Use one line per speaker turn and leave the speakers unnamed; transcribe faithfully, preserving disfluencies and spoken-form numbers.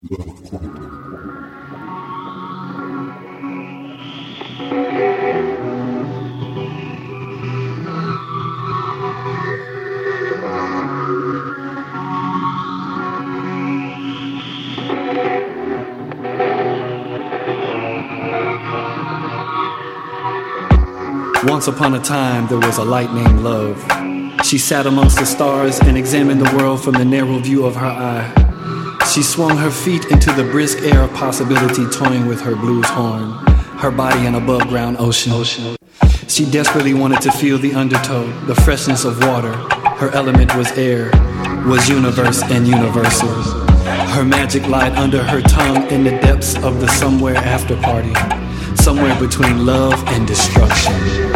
Once upon a time, there was a light named Love. She sat amongst the stars and examined the world from the narrow view of her eye. She swung her feet into the brisk air of possibility, toying with her blues horn, her body an above-ground ocean. She desperately wanted to feel the undertow, the freshness of water. Her element was air, was universe and universal. Her magic lied under her tongue in the depths of the somewhere after party, somewhere between love and destruction.